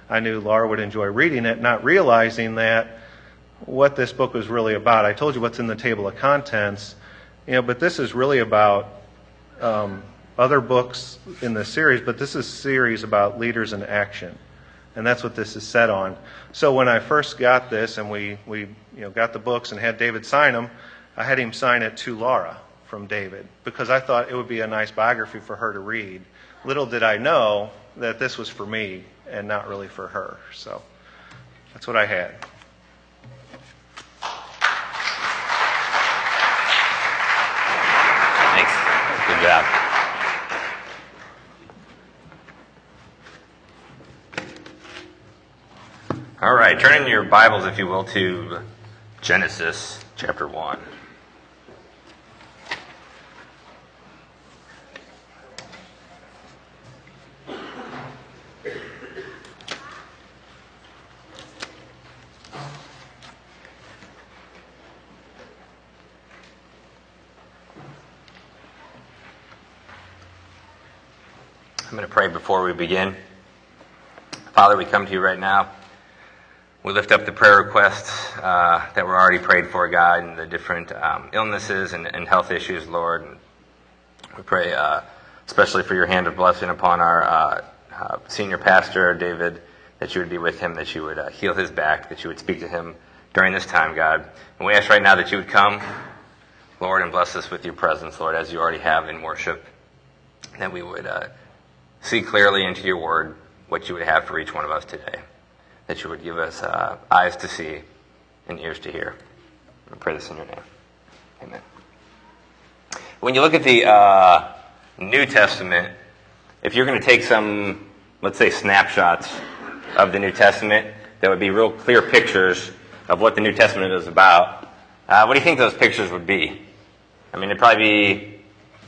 I knew Laura would enjoy reading it, not realizing that what this book was really about. I told you what's in the table of contents, but this is really about other books in the series, but this is a series about leaders in action. And that's what this is set on. So when I first got this and we got the books and had David sign them, I had him sign it to Laura from David because I thought it would be a nice biography for her to read. Little did I know that this was for me and not really for her. So that's what I had. Thanks. Good job. All right, turn in your Bibles, if you will, to Genesis chapter 1. I'm going to pray before we begin. Father, we come to you right now. We lift up the prayer requests that were already prayed for, God, and the different illnesses and health issues, Lord. And we pray especially for your hand of blessing upon our senior pastor, David, that you would be with him, that you would heal his back, that you would speak to him during this time, God. And we ask right now that you would come, Lord, and bless us with your presence, Lord, as you already have in worship, that we would see clearly into your word what you would have for each one of us today. That you would give us eyes to see and ears to hear. I pray this in your name. Amen. When you look at the New Testament, if you're going to take some, let's say, snapshots of the New Testament, that would be real clear pictures of what the New Testament is about, what do you think those pictures would be? I mean, it'd probably be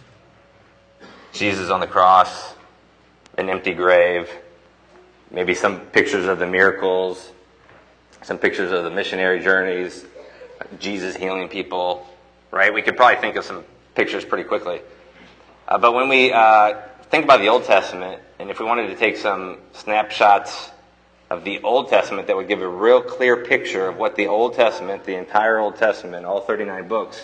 Jesus on the cross, an empty grave, maybe some pictures of the miracles, some pictures of the missionary journeys, Jesus healing people, right? We could probably think of some pictures pretty quickly. But when we think about the Old Testament, and if we wanted to take some snapshots of the Old Testament that would give a real clear picture of what the Old Testament, the entire Old Testament, all 39 books,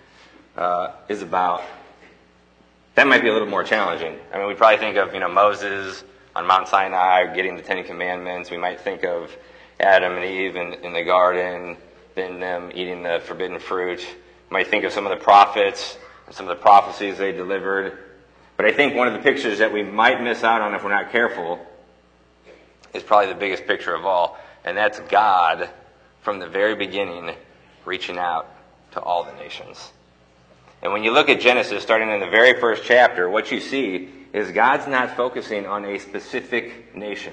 is about, that might be a little more challenging. I mean, we probably think of, Moses on Mount Sinai, getting the Ten Commandments. We might think of Adam and Eve in the garden, then them eating the forbidden fruit. We might think of some of the prophets and some of the prophecies they delivered. But I think one of the pictures that we might miss out on if we're not careful is probably the biggest picture of all, and that's God from the very beginning reaching out to all the nations. And when you look at Genesis, starting in the very first chapter, what you see is God's not focusing on a specific nation.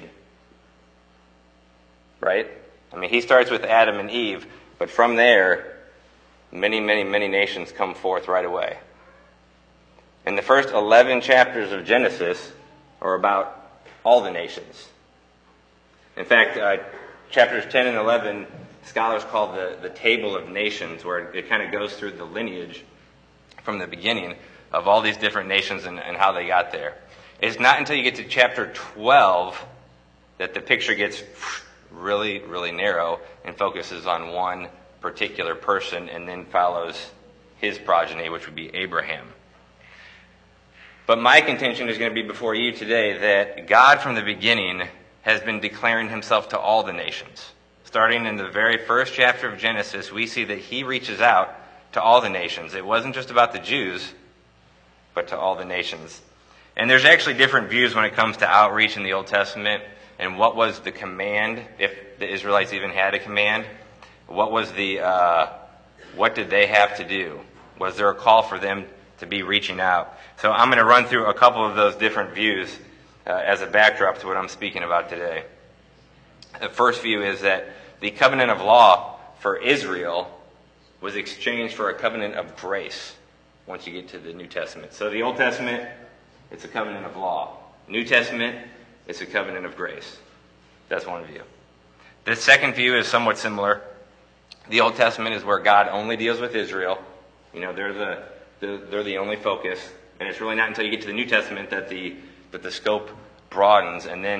Right? I mean, he starts with Adam and Eve, but from there, many, many, many nations come forth right away. And the first 11 chapters of Genesis are about all the nations. In fact, chapters 10 and 11, scholars call the Table of Nations, where it kind of goes through the lineage from the beginning of all these different nations and how they got there. It's not until you get to chapter 12 that the picture gets really, really narrow and focuses on one particular person and then follows his progeny, which would be Abraham. But my contention is going to be before you today that God from the beginning has been declaring himself to all the nations. Starting in the very first chapter of Genesis, we see that he reaches out to all the nations. It wasn't just about the Jews, but to all the nations. And there's actually different views when it comes to outreach in the Old Testament and what was the command, if the Israelites even had a command. What was what did they have to do? Was there a call for them to be reaching out? So I'm going to run through a couple of those different views as a backdrop to what I'm speaking about today. The first view is that the covenant of law for Israel was exchanged for a covenant of grace once you get to the New Testament. So the Old Testament, it's a covenant of law. New Testament, it's a covenant of grace. That's one view. The second view is somewhat similar. The Old Testament is where God only deals with Israel. They're the only focus. And it's really not until you get to the New Testament that the scope broadens, and then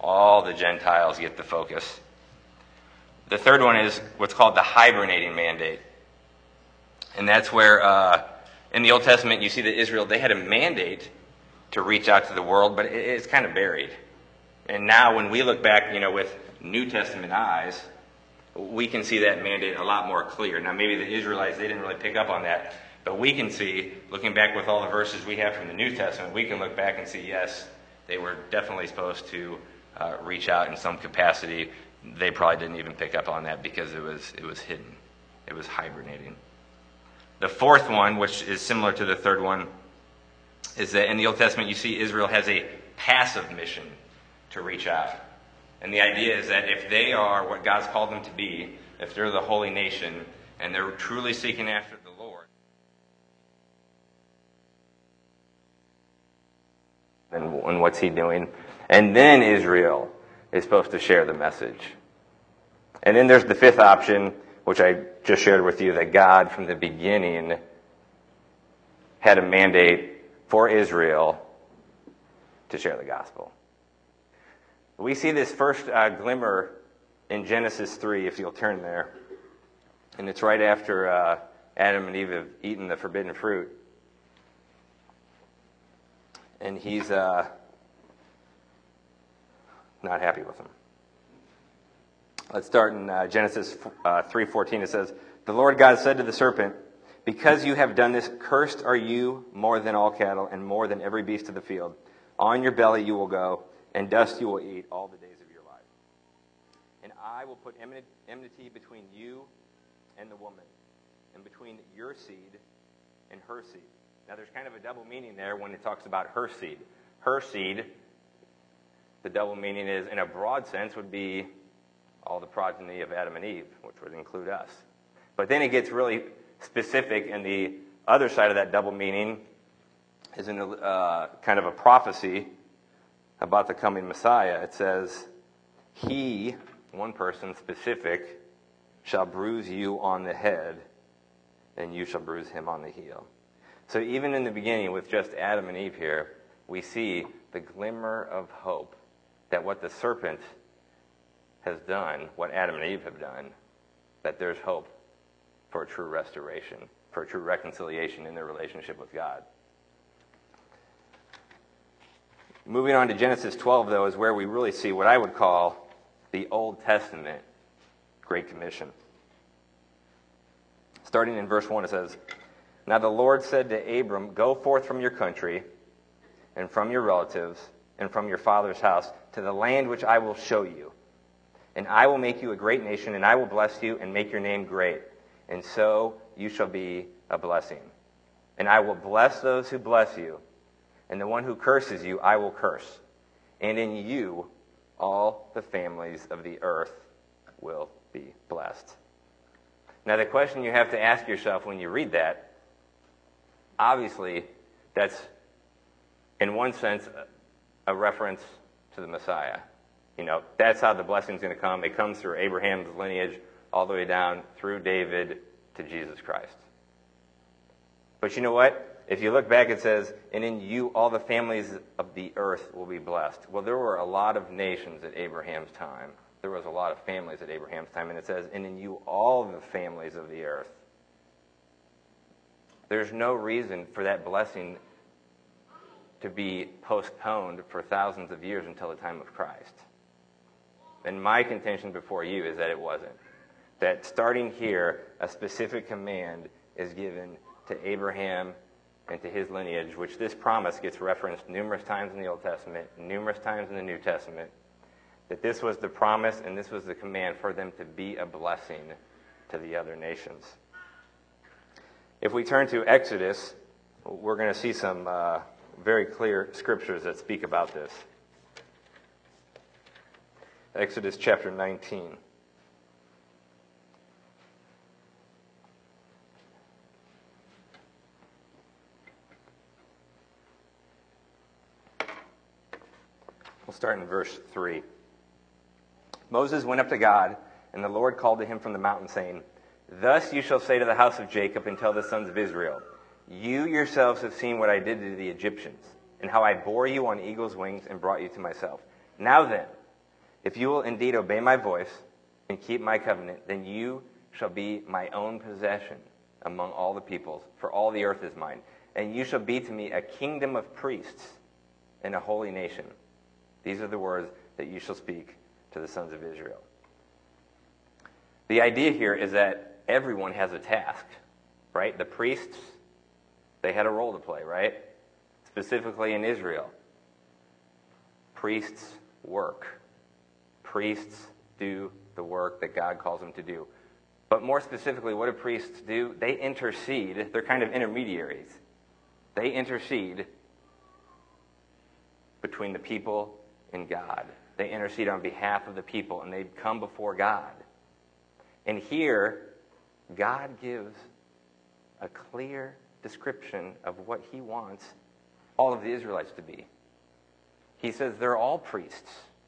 All the Gentiles get the focus. The third one is what's called the hibernating mandate. And that's where in the Old Testament you see that Israel, they had a mandate to reach out to the world, but it's kind of buried. And now when we look back, with New Testament eyes, we can see that mandate a lot more clear. Now maybe the Israelites, they didn't really pick up on that, but we can see, looking back with all the verses we have from the New Testament, we can look back and see, yes, they were definitely supposed to reach out in some capacity. They probably didn't even pick up on that because it was hidden. It was hibernating. The fourth one, which is similar to the third one, is that in the Old Testament you see Israel has a passive mission to reach out. And the idea is that if they are what God's called them to be, if they're the holy nation, and they're truly seeking after the Lord, and what's he doing? And then Israel is supposed to share the message. And then there's the fifth option, which I just shared with you, that God from the beginning had a mandate for Israel to share the gospel. We see this first glimmer in Genesis 3, if you'll turn there. And it's right after Adam and Eve have eaten the forbidden fruit. And he's not happy with them. Let's start in Genesis 3:14. It says, "The Lord God said to the serpent, 'Because you have done this, cursed are you more than all cattle and more than every beast of the field. On your belly you will go, and dust you will eat all the days of your life. And I will put enmity between you and the woman, and between your seed and her seed.'" Now there's kind of a double meaning there when it talks about her seed. Her seed, the double meaning is, in a broad sense, would be all the progeny of Adam and Eve, which would include us. But then it gets really specific, and the other side of that double meaning is in kind of a prophecy about the coming Messiah. It says, "He," one person specific, "shall bruise you on the head, and you shall bruise him on the heel." So even in the beginning, with just Adam and Eve here, we see the glimmer of hope that what the serpent has done, what Adam and Eve have done, that there's hope for a true restoration, for a true reconciliation in their relationship with God. Moving on to Genesis 12, though, is where we really see what I would call the Old Testament Great Commission. Starting in verse 1, it says, "Now the Lord said to Abram, 'Go forth from your country and from your relatives and from your father's house to the land which I will show you. And I will make you a great nation, and I will bless you and make your name great. And so you shall be a blessing. And I will bless those who bless you, and the one who curses you I will curse. And in you all the families of the earth will be blessed.'" Now the question you have to ask yourself when you read that, obviously that's, in one sense, a reference to the Messiah. That's how the blessing's going to come. It comes through Abraham's lineage all the way down through David to Jesus Christ. But you know what? If you look back, it says, "And in you all the families of the earth will be blessed." Well, there were a lot of nations at Abraham's time. There was a lot of families at Abraham's time. And it says, "And in you all the families of the earth." There's no reason for that blessing to be postponed for thousands of years until the time of Christ. And my contention before you is that it wasn't. That starting here, a specific command is given to Abraham and to his lineage, which this promise gets referenced numerous times in the Old Testament, numerous times in the New Testament, that this was the promise and this was the command for them to be a blessing to the other nations. If we turn to Exodus, we're going to see some very clear scriptures that speak about this. Exodus chapter 19. We'll start in verse 3. "Moses went up to God, and the Lord called to him from the mountain, saying, 'Thus you shall say to the house of Jacob and tell the sons of Israel, you yourselves have seen what I did to the Egyptians, and how I bore you on eagle's wings and brought you to myself. Now then, If you will indeed obey my voice and keep my covenant, then you shall be my own possession among all the peoples, for all the earth is mine. And you shall be to me a kingdom of priests and a holy nation. These are the words that you shall speak to the sons of Israel. The idea here is that everyone has a task, right? The priests, they had a role to play, right? Specifically in Israel. Priests work. Priests do the work that God calls them to do. But more specifically, what do priests do? They intercede. They're kind of intermediaries. They intercede between the people and God. They intercede on behalf of the people, and they come before God. And here, God gives a clear description of what he wants all of the Israelites to be. He says they're all priests.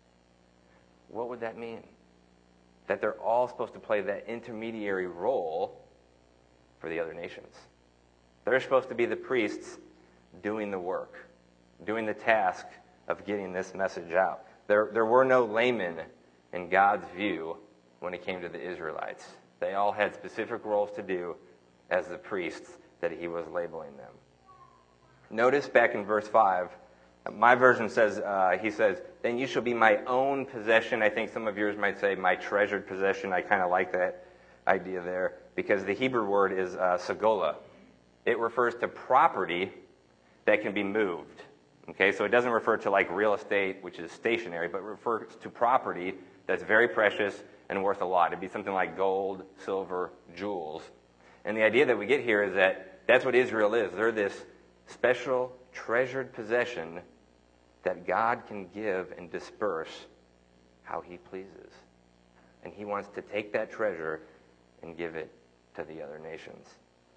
What would that mean? That they're all supposed to play that intermediary role for the other nations. They're supposed to be the priests doing the work, doing the task of getting this message out. There were no laymen in God's view when it came to the Israelites. They all had specific roles to do as the priests that he was labeling them. Notice back in verse 5, my version says, he says, then you shall be my own possession. I think some of yours might say my treasured possession. I kind of like that idea there because the Hebrew word is sagola. It refers to property that can be moved. Okay, so it doesn't refer to like real estate, which is stationary, but refers to property that's very precious and worth a lot. It'd be something like gold, silver, jewels. And the idea that we get here is that that's what Israel is. They're this special, treasured possession that God can give and disperse how he pleases. And he wants to take that treasure and give it to the other nations.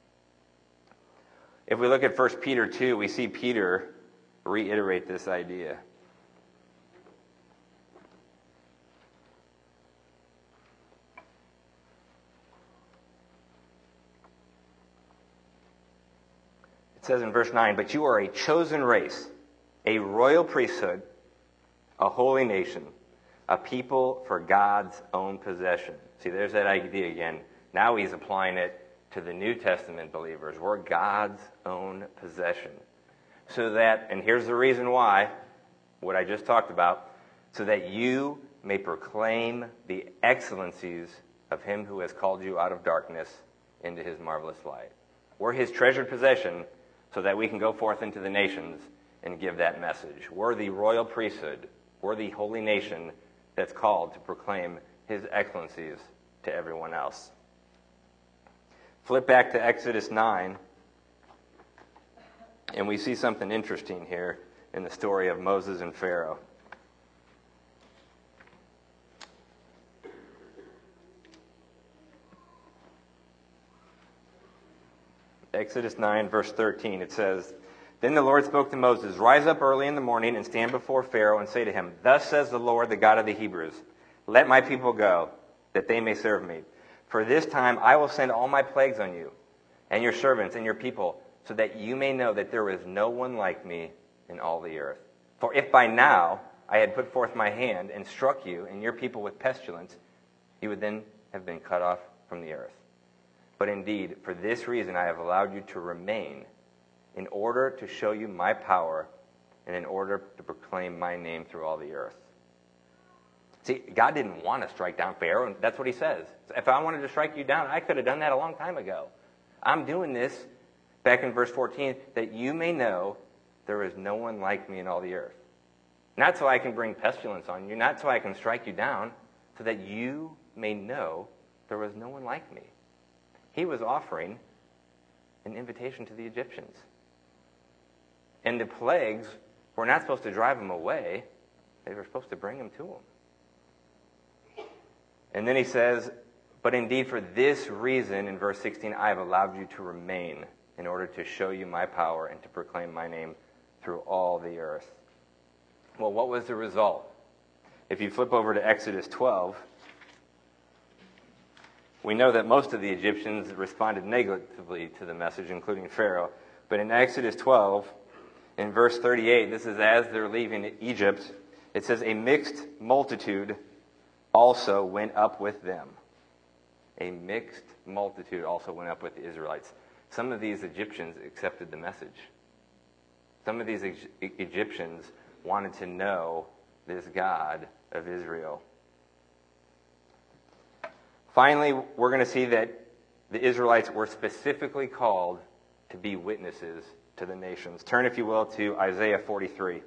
If we look at 1 Peter 2, we see Peter reiterate this idea. It says in verse 9, but you are a chosen race, a royal priesthood, a holy nation, a people for God's own possession. See, there's that idea again. Now he's applying it to the New Testament believers. We're God's own possession. So that, and here's the reason why, what I just talked about, so that you may proclaim the excellencies of him who has called you out of darkness into his marvelous light. We're his treasured possession so that we can go forth into the nations and give that message. We're the royal priesthood. We're the holy nation that's called to proclaim his excellencies to everyone else. Flip back to Exodus 9, and we see something interesting here in the story of Moses and Pharaoh. Exodus 9, verse 13, it says, then the Lord spoke to Moses, rise up early in the morning and stand before Pharaoh and say to him, thus says the Lord, the God of the Hebrews, let my people go, that they may serve me. For this time I will send all my plagues on you and your servants and your people, so that you may know that there is no one like me in all the earth. For if by now I had put forth my hand and struck you and your people with pestilence, you would then have been cut off from the earth. But indeed, for this reason I have allowed you to remain, in order to show you my power and in order to proclaim my name through all the earth. See, God didn't want to strike down Pharaoh, and that's what he says. If I wanted to strike you down, I could have done that a long time ago. I'm doing this, back in verse 14, that you may know there is no one like me in all the earth. Not so I can bring pestilence on you, not so I can strike you down, so that you may know there was no one like me. He was offering an invitation to the Egyptians. And the plagues were not supposed to drive them away. They were supposed to bring them to him. And then he says, but indeed for this reason, in verse 16, I have allowed you to remain in order to show you my power and to proclaim my name through all the earth. Well, what was the result? If you flip over to Exodus 12, we know that most of the Egyptians responded negatively to the message, including Pharaoh. But in Exodus 12, in verse 38, this is as they're leaving Egypt, it says, a mixed multitude also went up with them. A mixed multitude also went up with the Israelites. Some of these Egyptians accepted the message. Some of these Egyptians wanted to know this God of Israel. Finally, we're going to see that the Israelites were specifically called to be witnesses to the nations. Turn, if you will, to Isaiah 43.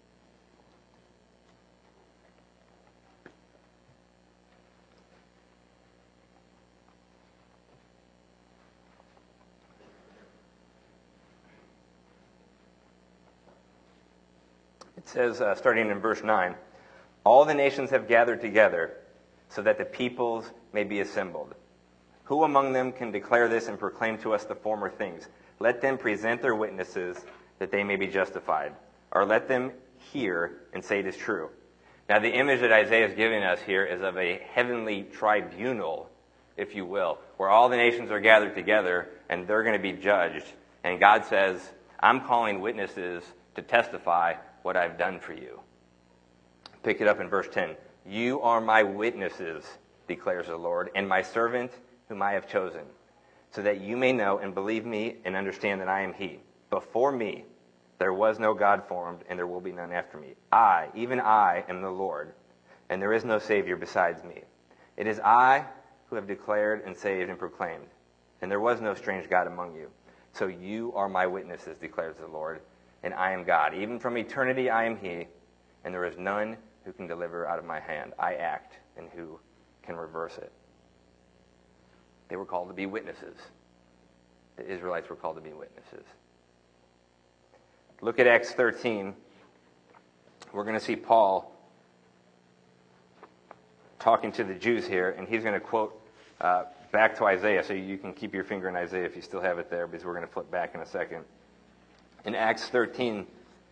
It says, starting in verse 9, all the nations have gathered together so that the peoples may be assembled. Who among them can declare this and proclaim to us the former things? Let them present their witnesses that they may be justified. Or let them hear and say it is true. Now the image that Isaiah is giving us here is of a heavenly tribunal, if you will, where all the nations are gathered together and they're going to be judged. And God says, I'm calling witnesses to testify what I've done for you. Pick it up in verse 10. You are my witnesses, declares the Lord, and my servant whom I have chosen, so that you may know and believe me and understand that I am he. Before me there was no God formed, and there will be none after me. I, even I, am the Lord, and there is no Savior besides me. It is I who have declared and saved and proclaimed, and there was no strange God among you. So you are my witnesses, declares the Lord, and I am God. Even from eternity I am he, and there is none who can deliver out of my hand. I act, and who can reverse it? They were called to be witnesses. The Israelites were called to be witnesses. Look at Acts 13. We're going to see Paul talking to the Jews here, and he's going to quote back to Isaiah, so you can keep your finger in Isaiah if you still have it there, because we're going to flip back in a second. In Acts 13,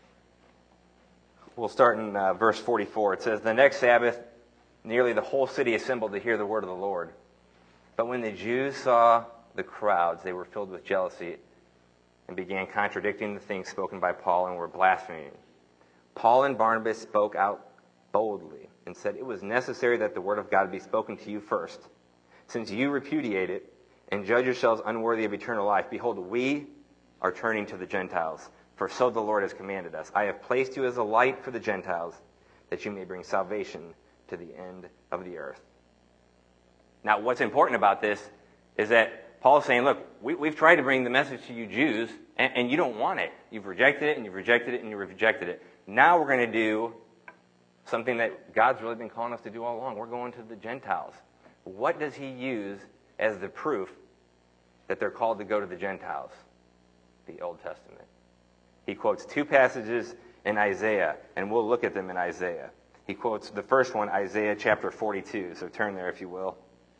we'll start in verse 44. It says, the next Sabbath, nearly the whole city assembled to hear the word of the Lord. But when the Jews saw the crowds, they were filled with jealousy and began contradicting the things spoken by Paul and were blaspheming. Paul and Barnabas spoke out boldly and said, it was necessary that the word of God be spoken to you first. Since you repudiate it and judge yourselves unworthy of eternal life, behold, we are turning to the Gentiles, for so the Lord has commanded us. I have placed you as a light for the Gentiles, that you may bring salvation to the end of the earth. Now, what's important about this is that Paul's saying, look, we've tried to bring the message to you Jews, and you don't want it. You've rejected it, and you've rejected it, and you've rejected it. Now we're going to do something that God's really been calling us to do all along. We're going to the Gentiles. What does he use as the proof that they're called to go to the Gentiles? The Old Testament. He quotes two passages in Isaiah, and we'll look at them in Isaiah. He quotes the first one, Isaiah chapter 42. So turn there if you will.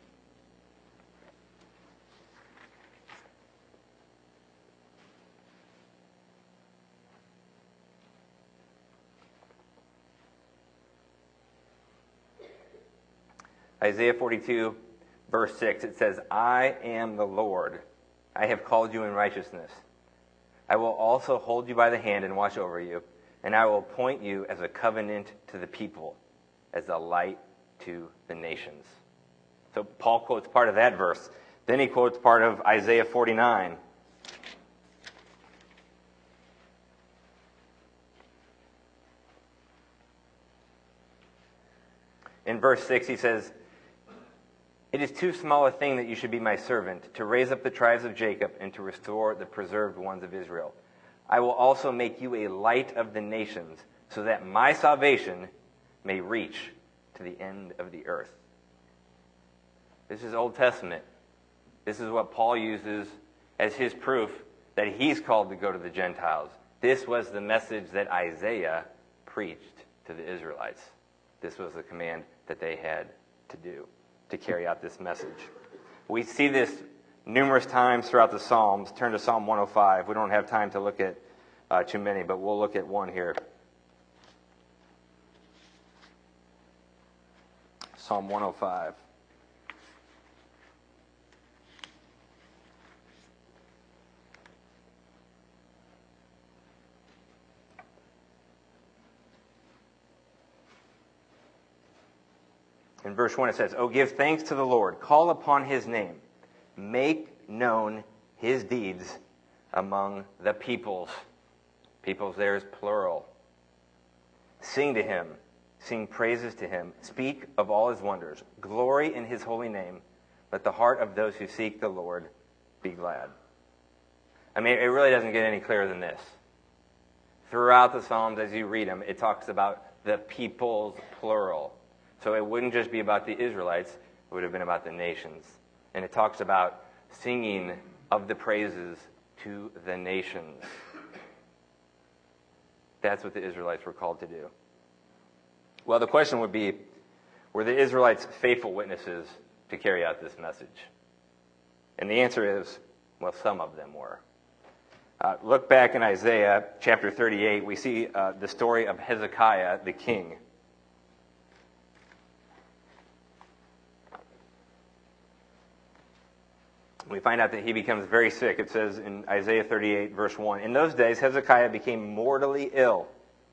Isaiah 42, verse 6, it says, I am the Lord. I have called you in righteousness. I will also hold you by the hand and watch over you, and I will appoint you as a covenant to the people, as a light to the nations. So Paul quotes part of that verse. Then he quotes part of Isaiah 49. In verse 6 he says, it is too small a thing that you should be my servant, to raise up the tribes of Jacob and to restore the preserved ones of Israel. I will also make you a light of the nations, so that my salvation may reach to the end of the earth. This is Old Testament. This is what Paul uses as his proof that he's called to go to the Gentiles. This was the message that Isaiah preached to the Israelites. This was the command that they had to do, to carry out this message. We see this numerous times throughout the Psalms. Turn to Psalm 105. We don't have time to look at too many, but we'll look at one here. Psalm 105. In verse 1 it says, "Oh, give thanks to the Lord, call upon his name, make known his deeds among the peoples." Peoples there is plural. "Sing to him, sing praises to him, speak of all his wonders, glory in his holy name, let the heart of those who seek the Lord be glad." I mean, it really doesn't get any clearer than this. Throughout the Psalms, as you read them, it talks about the peoples, plural. So it wouldn't just be about the Israelites, it would have been about the nations. And it talks about singing of the praises to the nations. That's what the Israelites were called to do. Well, the question would be, were the Israelites faithful witnesses to carry out this message? And the answer is, well, some of them were. Look back in Isaiah chapter 38. We see the story of Hezekiah, the king. We find out that he becomes very sick. It says in Isaiah 38, verse 1, "In those days Hezekiah became mortally ill.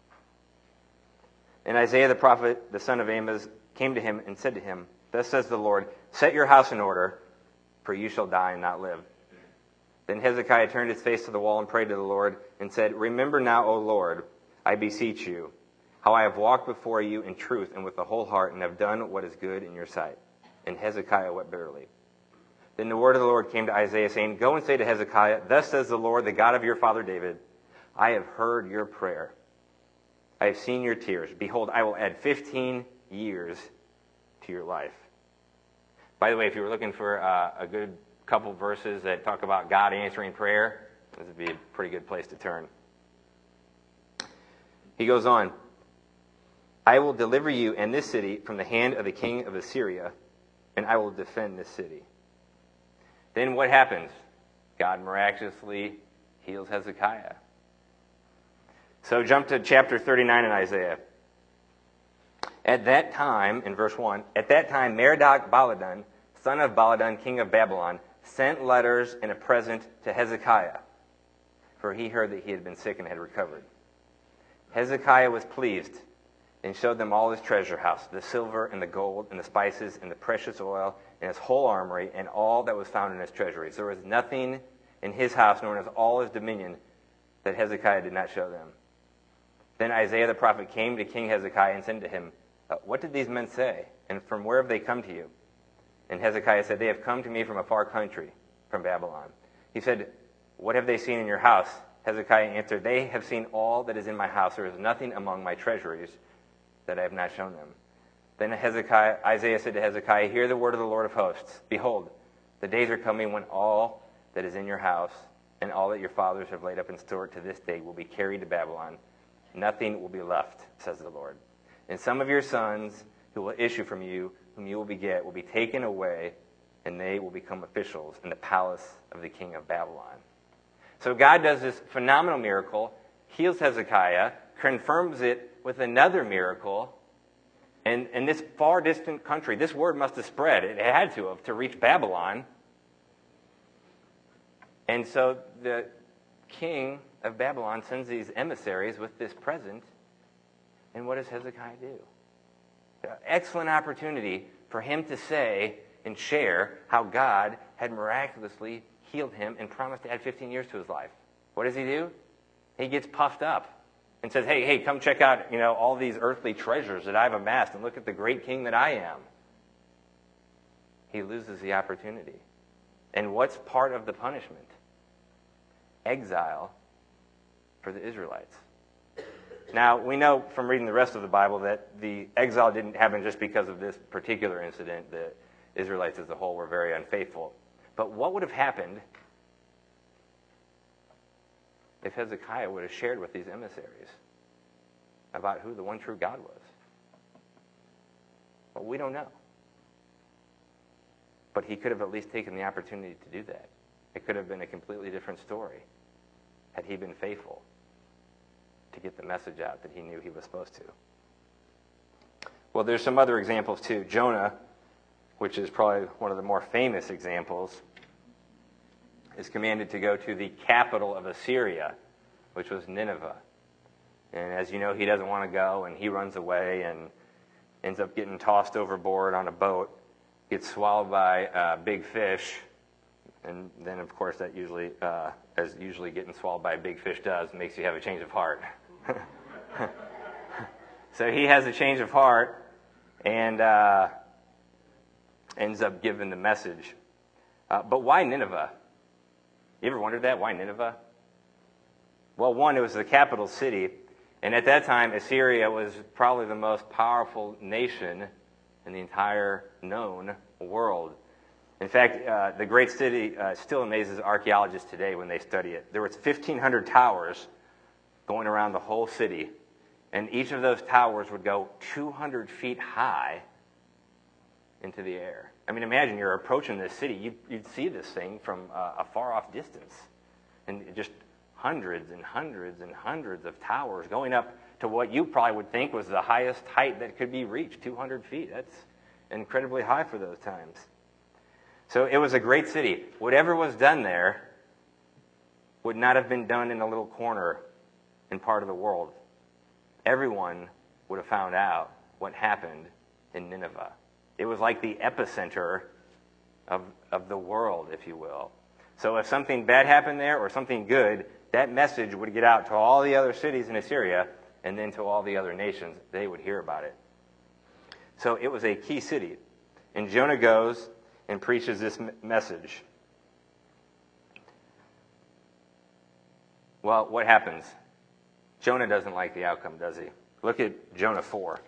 And Isaiah the prophet, the son of Amos, came to him and said to him, 'Thus says the Lord, set your house in order, for you shall die and not live.' Then Hezekiah turned his face to the wall and prayed to the Lord and said, 'Remember now, O Lord, I beseech you, how I have walked before you in truth and with the whole heart and have done what is good in your sight.' And Hezekiah wept bitterly. Then the word of the Lord came to Isaiah, saying, 'Go and say to Hezekiah, Thus says the Lord, the God of your father David, I have heard your prayer. I have seen your tears. Behold, I will add 15 years to your life.'" By the way, if you were looking for a good couple verses that talk about God answering prayer, this would be a pretty good place to turn. He goes on, "I will deliver you and this city from the hand of the king of Assyria, and I will defend this city." Then what happens? God miraculously heals Hezekiah. So jump to chapter 39 in Isaiah. At that time, in verse 1, "At that time Merodach-Baladan, son of Baladan, king of Babylon, sent letters and a present to Hezekiah, for he heard that he had been sick and had recovered. Hezekiah was pleased and showed them all his treasure house, the silver and the gold and the spices and the precious oil and his whole armory and all that was found in his treasuries. There was nothing in his house nor in all his dominion that Hezekiah did not show them. Then Isaiah the prophet came to King Hezekiah and said to him, 'What did these men say? And from where have they come to you?' And Hezekiah said, 'They have come to me from a far country, from Babylon.' He said, 'What have they seen in your house?' Hezekiah answered, 'They have seen all that is in my house. There is nothing among my treasuries that I have not shown them.' Then Isaiah said to Hezekiah, 'Hear the word of the Lord of hosts. Behold, the days are coming when all that is in your house and all that your fathers have laid up and stored to this day will be carried to Babylon. Nothing will be left, says the Lord. And some of your sons who will issue from you, whom you will beget, will be taken away, and they will become officials in the palace of the king of Babylon.'" So God does this phenomenal miracle, heals Hezekiah, confirms it with another miracle, and in this far distant country, this word must have spread. It had to have, to reach Babylon. And so the king of Babylon sends these emissaries with this present, and what does Hezekiah do? Excellent opportunity for him to say and share how God had miraculously healed him and promised to add 15 years to his life. What does he do? He gets puffed up and says, hey, come check out, all these earthly treasures that I've amassed and look at the great king that I am. He loses the opportunity. And what's part of the punishment? Exile for the Israelites. Now, we know from reading the rest of the Bible that the exile didn't happen just because of this particular incident. The Israelites as a whole were very unfaithful. But what would have happened if Hezekiah would have shared with these emissaries about who the one true God was? Well, we don't know. But he could have at least taken the opportunity to do that. It could have been a completely different story had he been faithful to get the message out that he knew he was supposed to. Well, there's some other examples too. Jonah, which is probably one of the more famous examples, is commanded to go to the capital of Assyria, which was Nineveh. And as you know, he doesn't want to go, and he runs away, and ends up getting tossed overboard on a boat, gets swallowed by a big fish, and then, of course, that usually, as usually getting swallowed by a big fish does, makes you have a change of heart. So he has a change of heart and ends up giving the message. But why Nineveh? You ever wondered that? Why Nineveh? Well, one, it was the capital city, and at that time, Assyria was probably the most powerful nation in the entire known world. In fact, the great city still amazes archaeologists today when they study it. There was 1,500 towers going around the whole city, and each of those towers would go 200 feet high into the air. I mean, imagine you're approaching this city. You'd see this thing from a far-off distance, and just hundreds and hundreds and hundreds of towers going up to what you probably would think was the highest height that could be reached, 200 feet. That's incredibly high for those times. So it was a great city. Whatever was done there would not have been done in a little corner in part of the world. Everyone would have found out what happened in Nineveh. It was like the epicenter of the world, if you will. So if something bad happened there or something good, that message would get out to all the other cities in Assyria and then to all the other nations. They would hear about it. So it was a key city. And Jonah goes and preaches this message. Well, what happens? Jonah doesn't like the outcome, does he? Look at Jonah 4.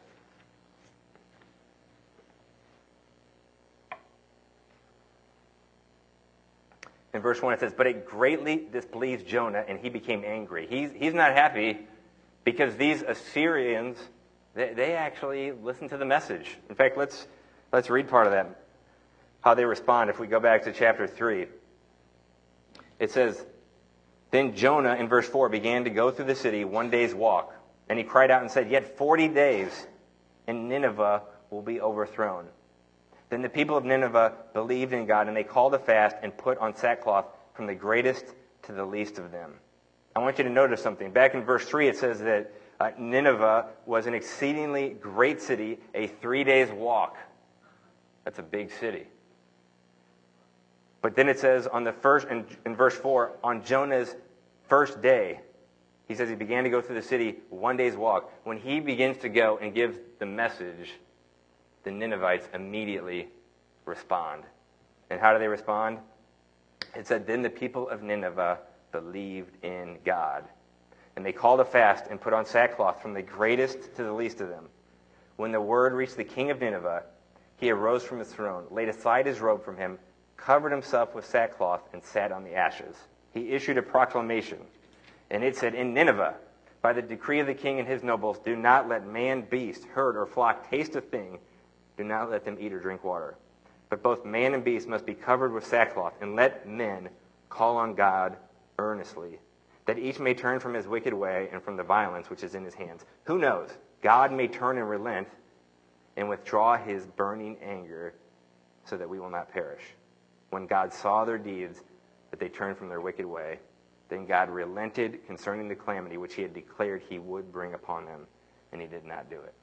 In verse 1 it says, "But it greatly displeased Jonah, and he became angry." He's not happy because these Assyrians, they actually listened to the message. In fact, let's read part of that, how they respond. If we go back to chapter 3, it says, "Then Jonah," in verse 4, "began to go through the city 1 day's walk. And he cried out and said, 'Yet 40 days, and Nineveh will be overthrown.' Then the people of Nineveh believed in God, and they called a fast and put on sackcloth from the greatest to the least of them." I want you to notice something. Back in verse 3, it says that Nineveh was an exceedingly great city, a 3 days walk. That's a big city. But then it says on the first, in verse 4, on Jonah's first day, he says he began to go through the city 1 day's walk. When he begins to go and give the message, the Ninevites immediately respond. And how do they respond? It said, "Then the people of Nineveh believed in God. And they called a fast and put on sackcloth from the greatest to the least of them. When the word reached the king of Nineveh, he arose from his throne, laid aside his robe from him, covered himself with sackcloth, and sat on the ashes. He issued a proclamation, and it said, 'In Nineveh, by the decree of the king and his nobles, do not let man, beast, herd, or flock taste a thing. Do not let them eat or drink water. But both man and beast must be covered with sackcloth, and let men call on God earnestly, that each may turn from his wicked way and from the violence which is in his hands.' Who knows? God may turn and relent and withdraw his burning anger so that we will not perish. When God saw their deeds, that they turned from their wicked way, then God relented concerning the calamity which he had declared he would bring upon them, and he did not do it."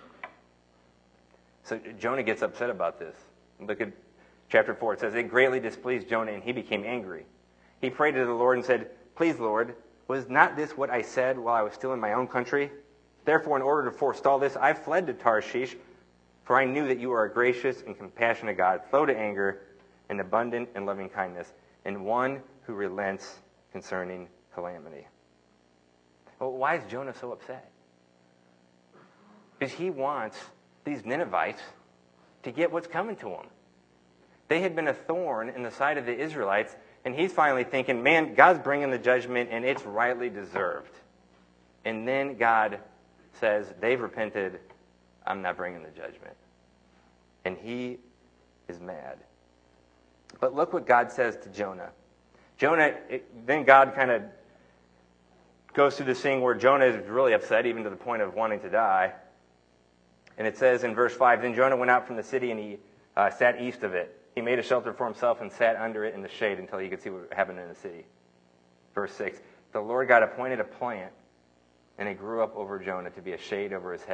So Jonah gets upset about this. Look at chapter 4. It says, "It greatly displeased Jonah, and he became angry. He prayed to the Lord and said, 'Please, Lord, was not this what I said while I was still in my own country? Therefore, in order to forestall this, I fled to Tarshish, for I knew that you are a gracious and compassionate God, slow to anger, and abundant in loving kindness, and one who relents concerning calamity.'" Well, why is Jonah so upset? Because he wants these Ninevites to get what's coming to them. They had been a thorn in the side of the Israelites, and he's finally thinking, man, God's bringing the judgment, and it's rightly deserved. And then God says, they've repented, I'm not bringing the judgment. And he is mad. But look what God says to Jonah. Then God kind of goes through this thing where Jonah is really upset, even to the point of wanting to die. And it says in verse 5, "Then Jonah went out from the city, and he sat east of it. He made a shelter for himself and sat under it in the shade until he could see what happened in the city." Verse 6, "The Lord God appointed a plant, and it grew up over Jonah to be a shade over his head,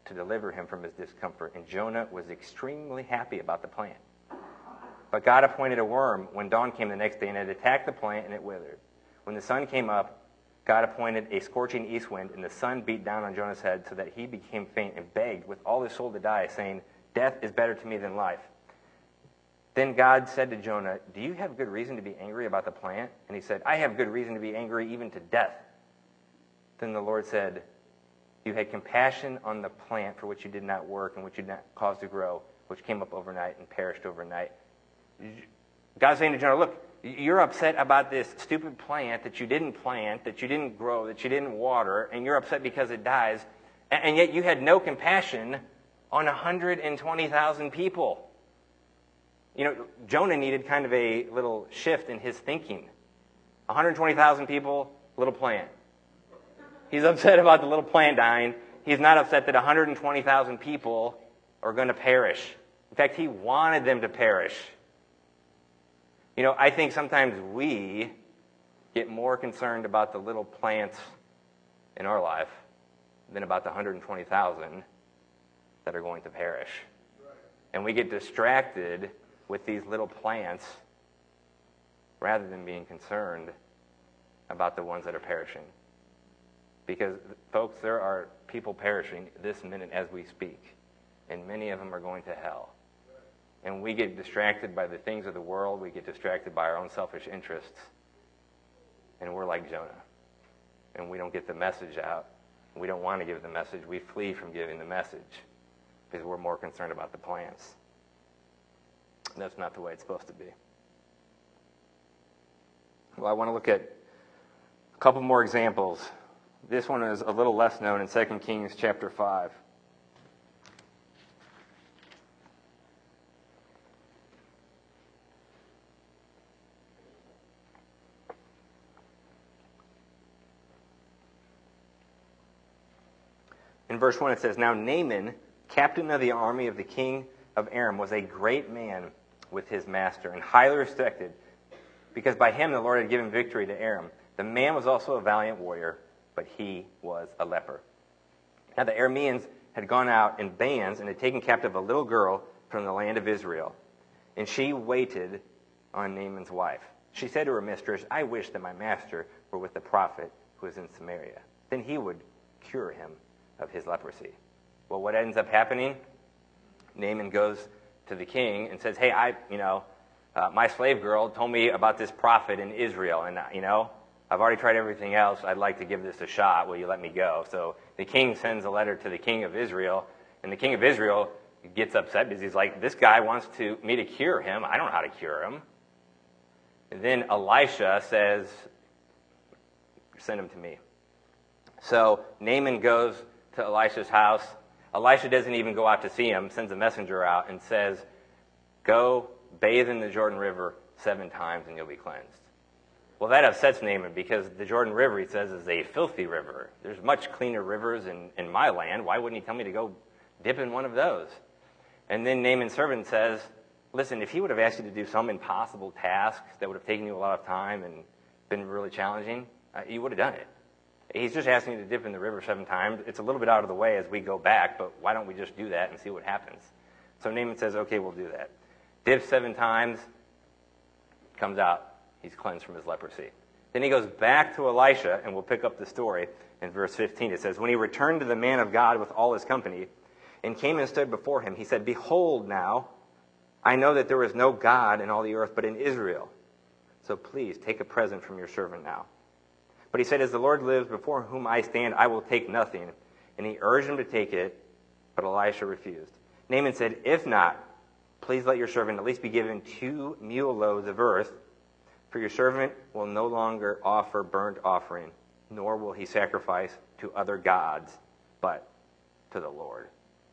to deliver him from his discomfort, and Jonah was extremely happy about the plant. But God appointed a worm when dawn came the next day, and it attacked the plant, and it withered. When the sun came up, God appointed a scorching east wind, and the sun beat down on Jonah's head so that he became faint and begged with all his soul to die, saying, "Death is better to me than life." Then God said to Jonah, "Do you have good reason to be angry about the plant?" And he said, "I have good reason to be angry even to death." Then the Lord said, "You had compassion on the plant for which you did not work and which you did not cause to grow, which came up overnight and perished overnight." God's saying to Jonah, look, you're upset about this stupid plant that you didn't plant, that you didn't grow, that you didn't water, and you're upset because it dies, and yet you had no compassion on 120,000 people. You know, Jonah needed kind of a little shift in his thinking. 120,000 people, little plant. He's upset about the little plant dying. He's not upset that 120,000 people are going to perish. In fact, he wanted them to perish. You know, I think sometimes we get more concerned about the little plants in our life than about the 120,000 that are going to perish. And we get distracted with these little plants rather than being concerned about the ones that are perishing. Because, folks, there are people perishing this minute as we speak, and many of them are going to hell. And we get distracted by the things of the world. We get distracted by our own selfish interests. And we're like Jonah. And we don't get the message out. We don't want to give the message. We flee from giving the message because we're more concerned about the plants. And that's not the way it's supposed to be. Well, I want to look at a couple more examples. This one is a little less known in 2 Kings chapter 5. In verse 1 it says, "Now Naaman, captain of the army of the king of Aram, was a great man with his master, and highly respected, because by him the Lord had given victory to Aram. The man was also a valiant warrior, but he was a leper." Now the Arameans had gone out in bands and had taken captive a little girl from the land of Israel, and she waited on Naaman's wife. She said to her mistress, "I wish that my master were with the prophet who is in Samaria. Then he would cure him of his leprosy." Well, what ends up happening? Naaman goes to the king and says, "Hey, my slave girl told me about this prophet in Israel, and I've already tried everything else. I'd like to give this a shot. Will you let me go?" So the king sends a letter to the king of Israel, and the king of Israel gets upset because he's like, "This guy wants me to cure him. I don't know how to cure him." And then Elisha says, "Send him to me." So Naaman goes to Elisha's house. Elisha doesn't even go out to see him, sends a messenger out and says, "Go bathe in the Jordan River 7 times and you'll be cleansed." Well, that upsets Naaman because the Jordan River, he says, is a filthy river. There's much cleaner rivers in my land. Why wouldn't he tell me to go dip in one of those? And then Naaman's servant says, "Listen, if he would have asked you to do some impossible task that would have taken you a lot of time and been really challenging, you would have done it. He's just asking you to dip in the river 7 times. It's a little bit out of the way as we go back, but why don't we just do that and see what happens?" So Naaman says, "Okay, we'll do that." Dips 7 times, comes out, he's cleansed from his leprosy. Then he goes back to Elisha, and we'll pick up the story in verse 15. It says, "When he returned to the man of God with all his company, and came and stood before him, he said, 'Behold now, I know that there is no God in all the earth but in Israel. So please take a present from your servant now.' But he said, 'As the Lord lives before whom I stand, I will take nothing.' And he urged him to take it, but Elisha refused. Naaman said, 'If not, please let your servant at least be given 2 mule loads of earth, for your servant will no longer offer burnt offering, nor will he sacrifice to other gods, but to the Lord.'"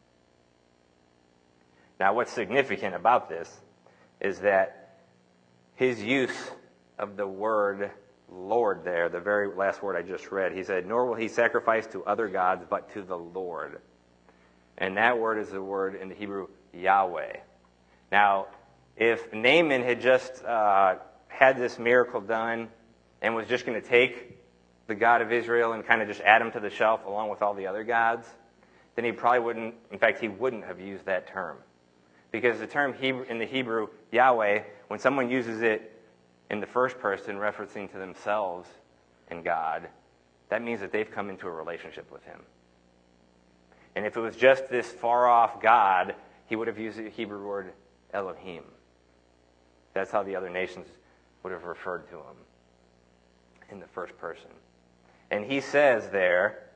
Now, what's significant about this is that his use of the word Lord there, the very last word I just read, he said, "Nor will he sacrifice to other gods, but to the Lord." And that word is the word in the Hebrew, Yahweh. Now, if Naaman had just had this miracle done and was just going to take the God of Israel and kind of just add him to the shelf along with all the other gods, then he probably wouldn't, in fact, he wouldn't have used that term. Because the term in the Hebrew, Yahweh, when someone uses it in the first person, referencing to themselves and God, that means that they've come into a relationship with him. And if it was just this far-off God, he would have used the Hebrew word Elohim. That's how the other nations would have referred to him in the first person. And he says there,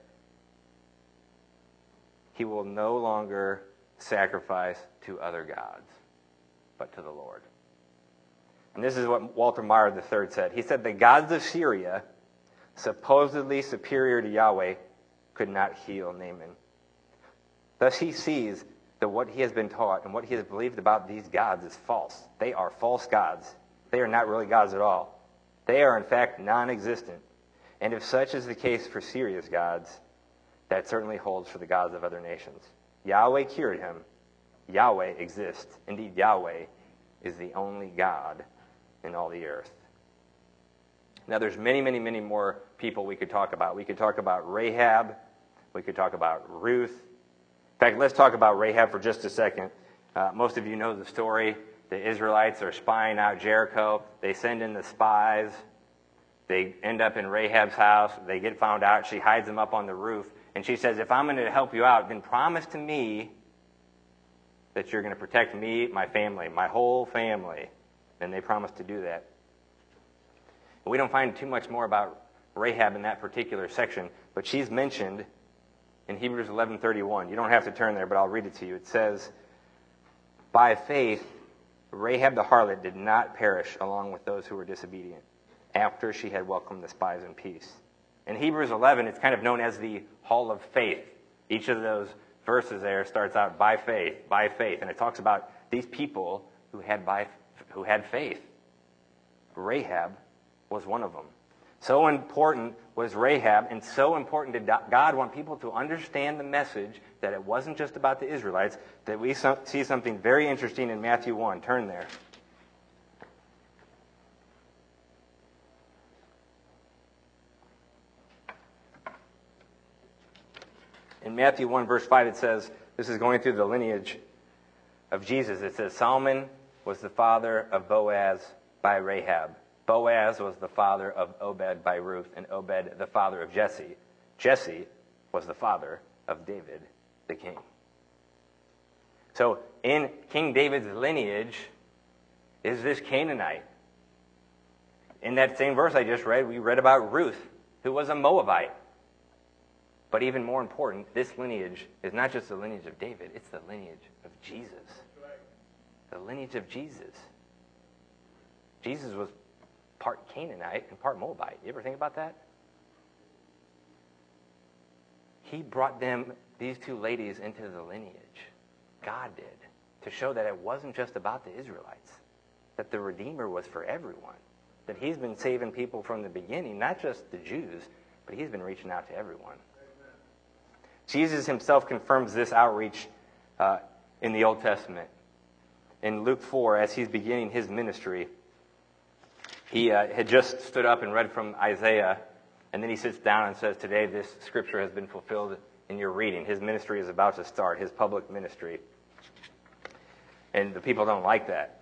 he will no longer sacrifice to other gods, but to the Lord. And this is what Walter Maier III said. He said, the gods of Syria, supposedly superior to Yahweh, could not heal Naaman. Thus he sees that what he has been taught and what he has believed about these gods is false. They are false gods. They are not really gods at all. They are, in fact, non-existent. And if such is the case for Syria's gods, that certainly holds for the gods of other nations. Yahweh cured him. Yahweh exists. Indeed, Yahweh is the only God in all the earth. Now, there's many, many, many more people we could talk about. We could talk about Rahab. We could talk about Ruth. In fact, let's talk about Rahab for just a second. Most of you know the story. The Israelites are spying out Jericho. They send in the spies. They end up in Rahab's house. They get found out. She hides them up on the roof. And she says, if I'm going to help you out, then promise to me that you're going to protect me, my family, my whole family. And they promise to do that. We don't find too much more about Rahab in that particular section, but she's mentioned in Hebrews 11:31. You don't have to turn there, but I'll read it to you. It says, by faith, Rahab the harlot did not perish along with those who were disobedient after she had welcomed the spies in peace. In Hebrews 11, it's kind of known as the Hall of Faith. Each of those verses there starts out by faith, and it talks about these people who had faith. Rahab was one of them. So important was Rahab, and so important did God want people to understand the message that it wasn't just about the Israelites, that we see something very interesting in Matthew 1. Turn there. In Matthew 1, verse 5, it says, this is going through the lineage of Jesus. It says, Solomon was the father of Boaz by Rahab. Boaz was the father of Obed by Ruth, and Obed the father of Jesse. Jesse was the father of David, the king. So in King David's lineage is this Canaanite. In that same verse I just read, we read about Ruth, who was a Moabite. But even more important, this lineage is not just the lineage of David, it's the lineage of Jesus. The lineage of Jesus. Jesus was part Canaanite and part Moabite. You ever think about that? He brought these two ladies into the lineage. God did. To show that it wasn't just about the Israelites. That the Redeemer was for everyone. That he's been saving people from the beginning, not just the Jews, but he's been reaching out to everyone. Amen. Jesus himself confirms this outreach in the Old Testament. In Luke 4, as he's beginning his ministry, he had just stood up and read from Isaiah, and then he sits down and says, today this scripture has been fulfilled in your reading. His ministry is about to start, his public ministry. And the people don't like that.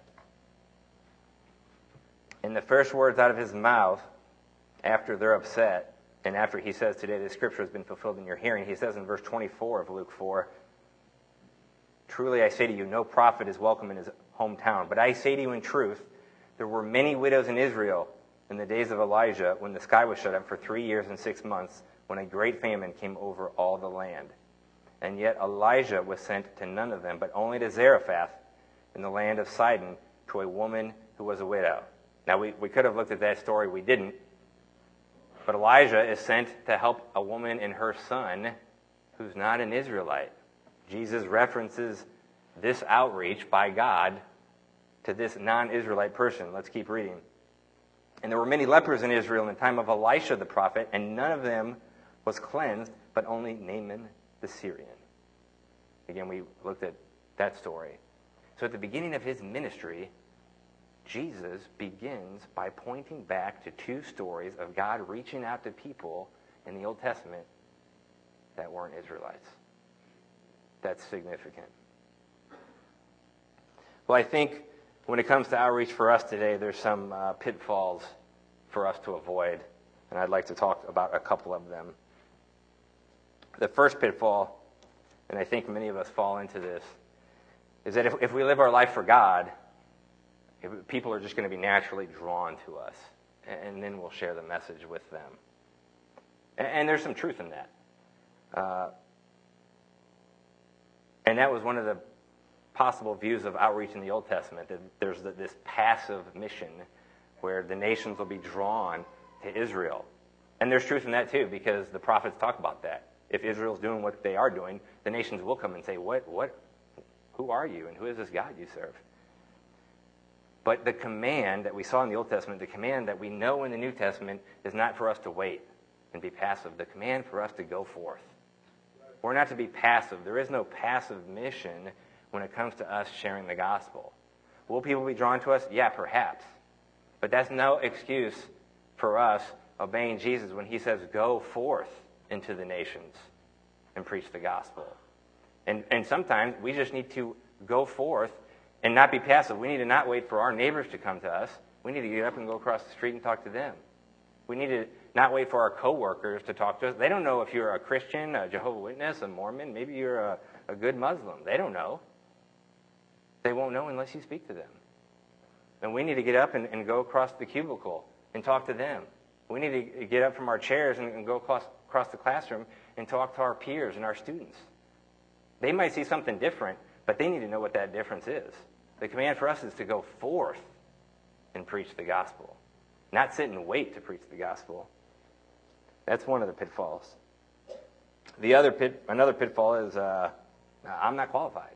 And the first words out of his mouth, after they're upset, and after he says, today this scripture has been fulfilled in your hearing, he says in verse 24 of Luke 4, truly I say to you, no prophet is welcome in his hometown. But I say to you in truth, there were many widows in Israel in the days of Elijah when the sky was shut up for 3 years and 6 months, when a great famine came over all the land. And yet Elijah was sent to none of them, but only to Zarephath in the land of Sidon, to a woman who was a widow. Now, we could have looked at that story. We didn't. But Elijah is sent to help a woman and her son who's not an Israelite. Jesus references this outreach by God to this non-Israelite person. Let's keep reading. And there were many lepers in Israel in the time of Elisha the prophet, and none of them was cleansed, but only Naaman the Syrian. Again, we looked at that story. So at the beginning of his ministry, Jesus begins by pointing back to two stories of God reaching out to people in the Old Testament that weren't Israelites. that's significant. Well, I think when it comes to outreach for us today, there's some pitfalls for us to avoid, and I'd like to talk about a couple of them. The first pitfall, and I think many of us fall into this, is that if we live our life for God, people are just going to be naturally drawn to us, and then we'll share the message with them. And there's some truth in that. And that was one of the possible views of outreach in the Old Testament, that there's this passive mission where the nations will be drawn to Israel. And there's truth in that too, because the prophets talk about that. If Israel's doing what they are doing, the nations will come and say, who are you, and who is this God you serve? But the command that we saw in the Old Testament, the command that we know in the New Testament, is not for us to wait and be passive. The command for us to go forth. We're not to be passive. There is no passive mission when it comes to us sharing the gospel. Will people be drawn to us? Yeah, perhaps. But that's no excuse for us obeying Jesus when he says, go forth into the nations and preach the gospel. And sometimes we just need to go forth and not be passive. We need to not wait for our neighbors to come to us. We need to get up and go across the street and talk to them. We need to not wait for our coworkers to talk to us. They don't know if you're a Christian, a Jehovah's Witness, a Mormon. Maybe you're a good Muslim. They don't know. They won't know unless you speak to them. And we need to get up and go across the cubicle and talk to them. We need to get up from our chairs and go across the classroom and talk to our peers and our students. They might see something different, but they need to know what that difference is. The command for us is to go forth and preach the gospel, not sit and wait to preach the gospel. That's one of the pitfalls. Another pitfall is I'm not qualified.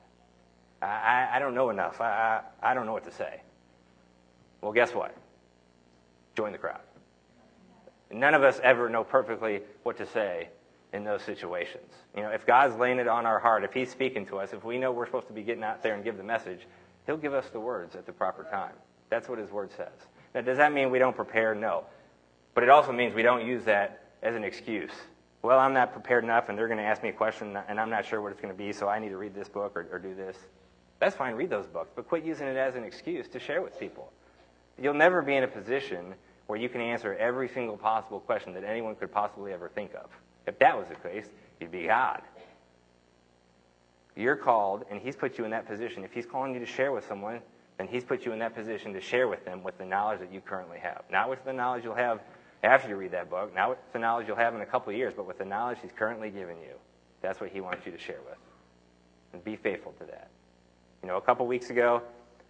I don't know enough. I don't know what to say. Well, guess what? Join the crowd. None of us ever know perfectly what to say in those situations. You know, if God's laying it on our heart, if he's speaking to us, if we know we're supposed to be getting out there and give the message, he'll give us the words at the proper time. That's what his word says. Now, does that mean we don't prepare? No. But it also means we don't use that as an excuse. Well, I'm not prepared enough, and they're going to ask me a question, and I'm not sure what it's going to be, so I need to read this book or do this. That's fine, read those books, but quit using it as an excuse to share with people. You'll never be in a position where you can answer every single possible question that anyone could possibly ever think of. If that was the case, you'd be God. You're called, and he's put you in that position. If he's calling you to share with someone, then he's put you in that position to share with them with the knowledge that you currently have. Not with the knowledge you'll have after you read that book, not with the knowledge you'll have in a couple of years, but with the knowledge he's currently given you. That's what he wants you to share with. And be faithful to that. You know, a couple weeks ago,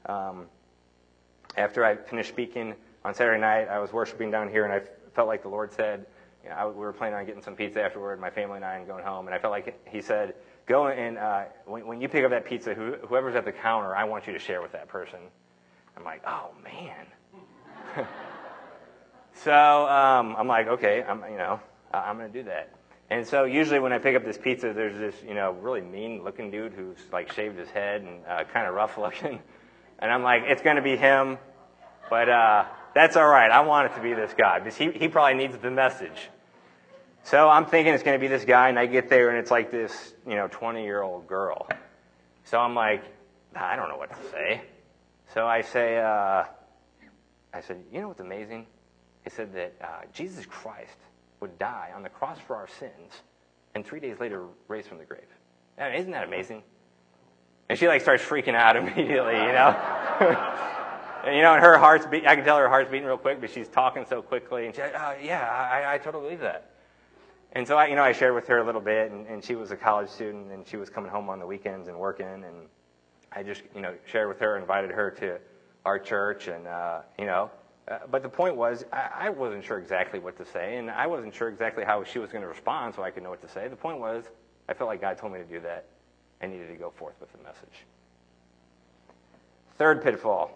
after I finished speaking on Saturday night, I was worshiping down here, and I felt like the Lord said, you know, we were planning on getting some pizza afterward, my family and I, and going home, and I felt like he said, go and when you pick up that pizza, whoever's at the counter, I want you to share with that person. I'm like, oh, man. So I'm like, okay, I'm going to do that. And so usually when I pick up this pizza, there's this, really mean-looking dude who's like shaved his head and kind of rough-looking. And I'm like, it's going to be him, but that's all right. I want it to be this guy because he probably needs the message. So I'm thinking it's going to be this guy, and I get there, and it's like this, 20-year-old girl. So I'm like, I don't know what to say. So I said, you know what's amazing? He said that Jesus Christ would die on the cross for our sins, and 3 days later raised from the grave. Isn't that amazing? And she starts freaking out immediately, And, and her heart's beating. I can tell her heart's beating real quick, but she's talking so quickly. And she's like, I totally believe that. And so I shared with her a little bit, and she was a college student, and she was coming home on the weekends and working, and I just, shared with her, invited her to our church, and, but the point was, I wasn't sure exactly what to say, and I wasn't sure exactly how she was going to respond so I could know what to say. The point was, I felt like God told me to do that. I needed to go forth with the message. Third pitfall.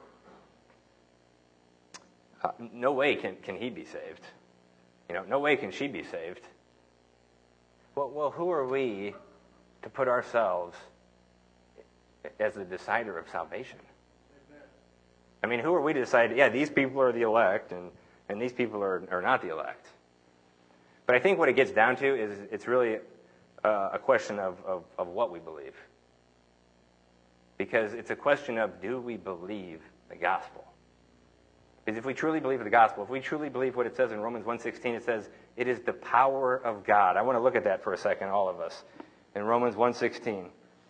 No way can he be saved. No way can she be saved. Well, who are we to put ourselves as the decider of salvation? I mean, who are we to decide, these people are the elect and these people are not the elect? But I think what it gets down to is it's really a question of what we believe. Because it's a question of, do we believe the gospel? Because if we truly believe the gospel, if we truly believe what it says in Romans 1:16, it says, it is the power of God. I want to look at that for a second, all of us. In Romans 1:16.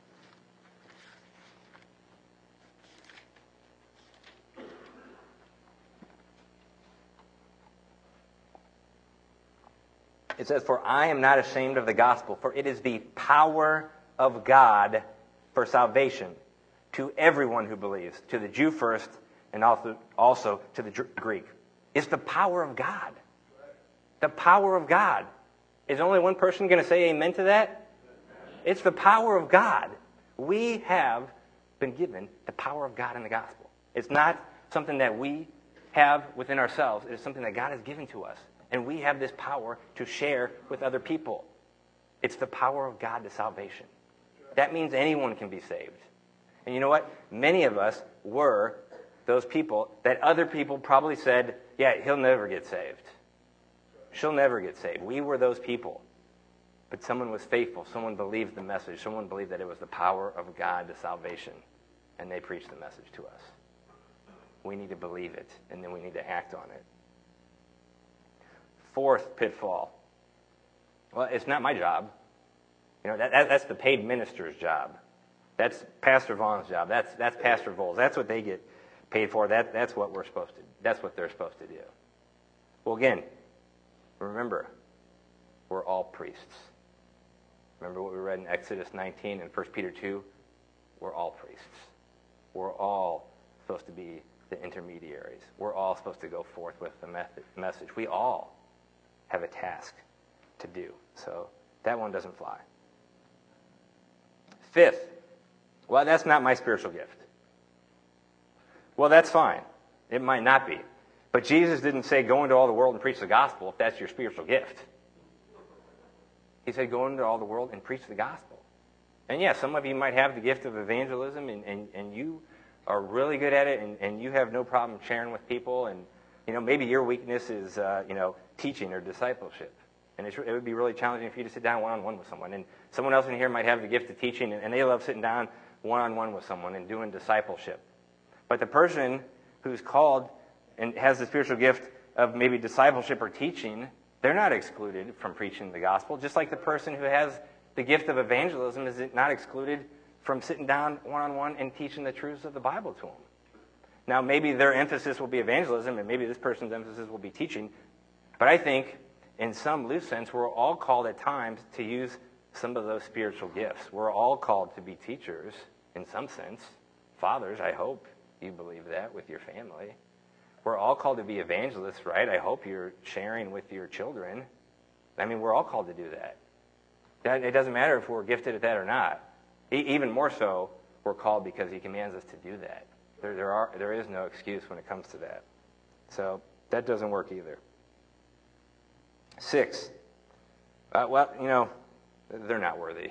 It says, for I am not ashamed of the gospel, for it is the power of God for salvation to everyone who believes, to the Jew first, and also to the Greek. It's the power of God. The power of God. Is only one person going to say amen to that? It's the power of God. We have been given the power of God in the gospel. It's not something that we have within ourselves. It is something that God has given to us. And we have this power to share with other people. It's the power of God to salvation. That means anyone can be saved. And you know what? Many of us were those people that other people probably said, yeah, he'll never get saved. She'll never get saved. We were those people. But someone was faithful. Someone believed the message. Someone believed that it was the power of God to salvation. And they preached the message to us. We need to believe it, and then we need to act on it. Fourth pitfall. Well, it's not my job. You know, that's the paid minister's job. That's Pastor Vaughn's job. That's Pastor Voles. That's what they get paid for. That's what we're supposed to. That's what they're supposed to do. Well, again, remember, we're all priests. Remember what we read in Exodus 19 and 1 Peter 2? We're all priests. We're all supposed to be the intermediaries. We're all supposed to go forth with the message. We all have a task to do. So that one doesn't fly. Fifth, well, that's not my spiritual gift. Well, that's fine. It might not be. But Jesus didn't say go into all the world and preach the gospel if that's your spiritual gift. He said go into all the world and preach the gospel. And yeah, some of you might have the gift of evangelism and you are really good at it and you have no problem sharing with people. And, you know, maybe your weakness is, teaching or discipleship. And it would be really challenging for you to sit down one-on-one with someone. And someone else in here might have the gift of teaching, and they love sitting down one-on-one with someone and doing discipleship. But the person who's called and has the spiritual gift of maybe discipleship or teaching, they're not excluded from preaching the gospel, just like the person who has the gift of evangelism is not excluded from sitting down one-on-one and teaching the truths of the Bible to them. Now, maybe their emphasis will be evangelism, and maybe this person's emphasis will be teaching, but I think, in some loose sense, we're all called at times to use some of those spiritual gifts. We're all called to be teachers, in some sense. Fathers, I hope you believe that with your family. We're all called to be evangelists, right? I hope you're sharing with your children. I mean, we're all called to do that. It doesn't matter if we're gifted at that or not. Even more so, we're called because he commands us to do that. There is no excuse when it comes to that. So that doesn't work either. 6, they're not worthy.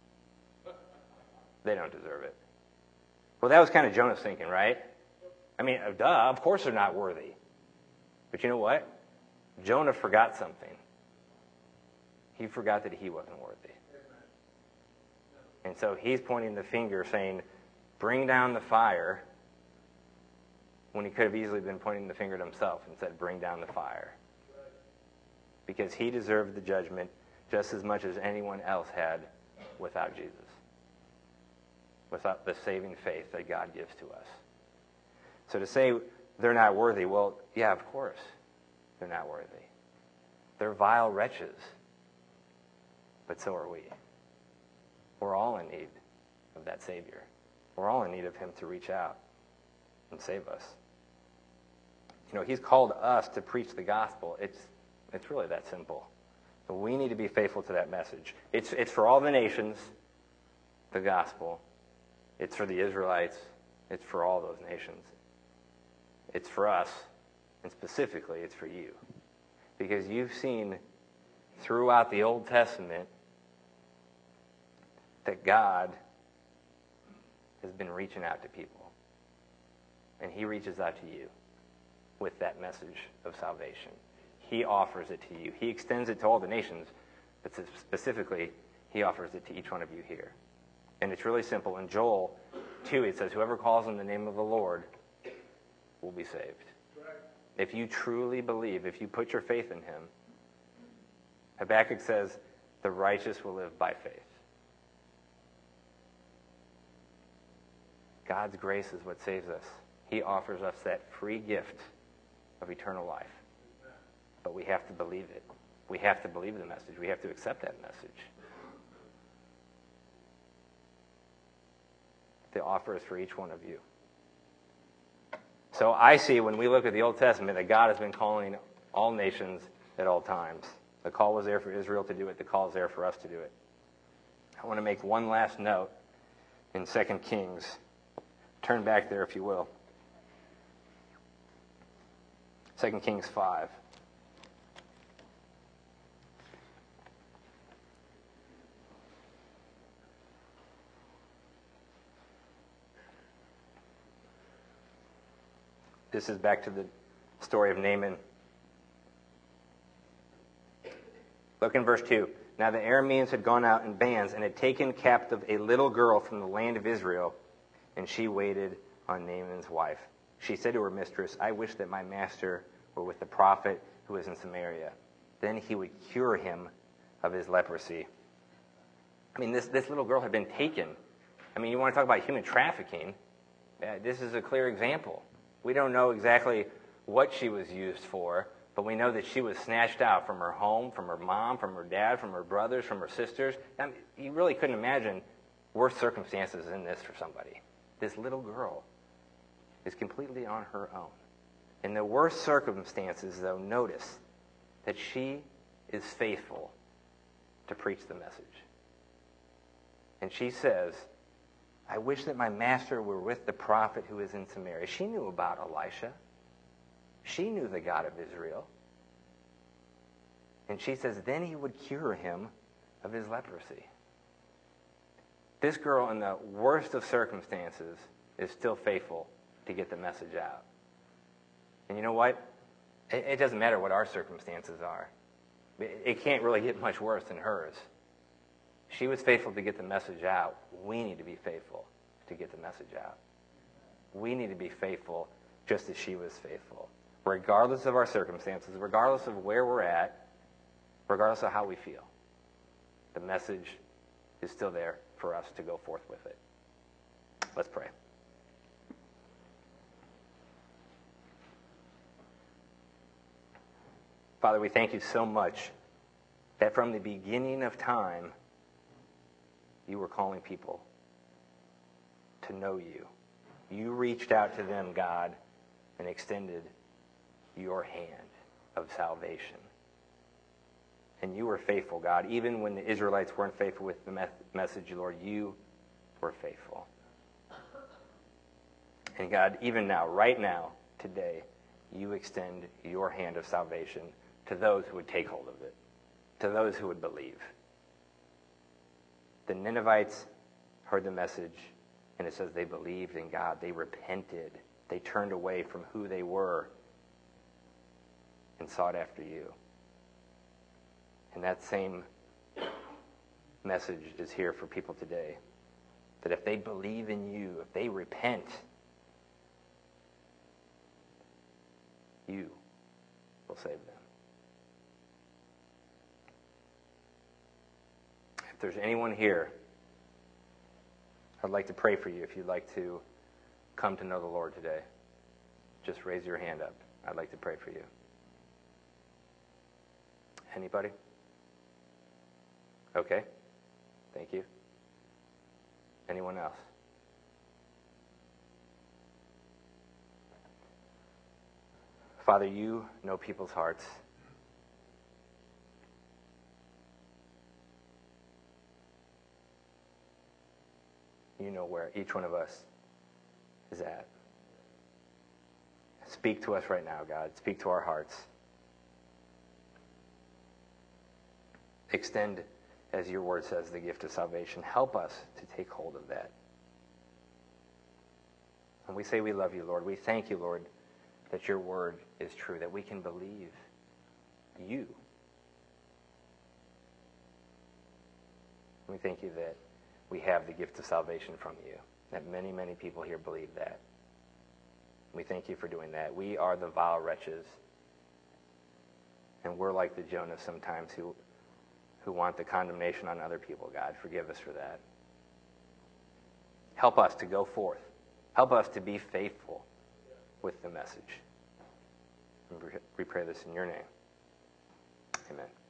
They don't deserve it. Well, that was kind of Jonah's thinking, right? I mean, of course they're not worthy. But you know what? Jonah forgot something. He forgot that he wasn't worthy. And so he's pointing the finger saying, bring down the fire, when he could have easily been pointing the finger at himself and said, bring down the fire. Because he deserved the judgment just as much as anyone else had without Jesus. Without the saving faith that God gives to us. So to say they're not worthy, well, yeah, of course they're not worthy. They're vile wretches. But so are we. We're all in need of that Savior. We're all in need of him to reach out and save us. You know, he's called us to preach the gospel. It's really that simple. But we need to be faithful to that message. It's for all the nations, the gospel. It's for the Israelites. It's for all those nations. It's for us, and specifically, it's for you. Because you've seen throughout the Old Testament that God has been reaching out to people. And he reaches out to you with that message of salvation. He offers it to you. He extends it to all the nations, but specifically, he offers it to each one of you here. And it's really simple. In Joel 2, it says, whoever calls on the name of the Lord will be saved. Right. If you truly believe, if you put your faith in him, Habakkuk says, the righteous will live by faith. God's grace is what saves us. He offers us that free gift of eternal life. But we have to believe it. We have to believe the message. We have to accept that message. The offer is for each one of you. So I see when we look at the Old Testament that God has been calling all nations at all times. The call was there for Israel to do it. The call is there for us to do it. I want to make one last note in 2 Kings. Turn back there if you will. 2 Kings 5. This is back to the story of Naaman. Look in verse 2. Now the Arameans had gone out in bands and had taken captive a little girl from the land of Israel, and she waited on Naaman's wife. She said to her mistress, I wish that my master were with the prophet who is in Samaria. Then he would cure him of his leprosy. I mean, this little girl had been taken. I mean, you want to talk about human trafficking? This is a clear example. We don't know exactly what she was used for, but we know that she was snatched out from her home, from her mom, from her dad, from her brothers, from her sisters. I mean, you really couldn't imagine worse circumstances than this for somebody. This little girl is completely on her own. In the worst circumstances, though, notice that she is faithful to preach the message. And she says, I wish that my master were with the prophet who is in Samaria. She knew about Elisha. She knew the God of Israel. And she says, then he would cure him of his leprosy. This girl, in the worst of circumstances, is still faithful to get the message out. And you know what? It doesn't matter what our circumstances are. It can't really get much worse than hers. She was faithful to get the message out. We need to be faithful to get the message out. We need to be faithful just as she was faithful. Regardless of our circumstances, regardless of where we're at, regardless of how we feel, the message is still there for us to go forth with it. Let's pray. Father, we thank you so much that from the beginning of time, you were calling people to know you. You reached out to them, God, and extended your hand of salvation. And you were faithful, God. Even when the Israelites weren't faithful with the message, Lord, you were faithful. And God, even now, right now, today, you extend your hand of salvation to those who would take hold of it, to those who would believe. The Ninevites heard the message, and it says they believed in God. They repented. They turned away from who they were and sought after you. And that same message is here for people today. That if they believe in you, if they repent, you will save them. If there's anyone here, I'd like to pray for you if you'd like to come to know the Lord today. Just raise your hand up. I'd like to pray for you. Anybody? Okay. Thank you. Anyone else? Father, you know people's hearts. You know where each one of us is at. Speak to us right now, God. Speak to our hearts. Extend, as your word says, the gift of salvation. Help us to take hold of that. And we say we love you, Lord. We thank you, Lord, that your word is true, that we can believe you. We thank you that we have the gift of salvation from you, that many, many people here believe that. We thank you for doing that. We are the vile wretches, and we're like the Jonah sometimes who want the condemnation on other people. God, forgive us for that. Help us to go forth. Help us to be faithful with the message. We pray this in your name. Amen.